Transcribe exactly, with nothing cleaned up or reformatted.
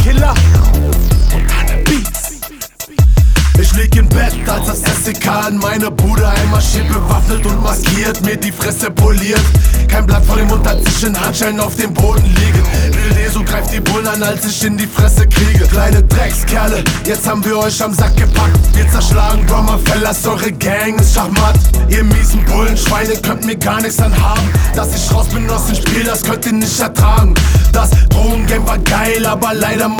Killer. Montana Beats. Ich lieg im Bett, als das S E K in meine Bude einmarschiert, bewaffnet und maskiert, mir die Fresse poliert. Kein Blatt vor dem Mund, als ich in Handschellen auf dem Boden liege. Will so greift die Bullen an, als ich in die Fresse kriege. Kleine Dreckskerle, jetzt haben wir euch am Sack gepackt. Wir zerschlagen Drummerfellas, eure Gang ist Schachmatt. Ihr miesen Bullenschweine könnt mir gar nichts anhaben. Dass ich raus bin aus dem Spiel, das könnt ihr nicht ertragen. Das Drogengame war geil, aber leider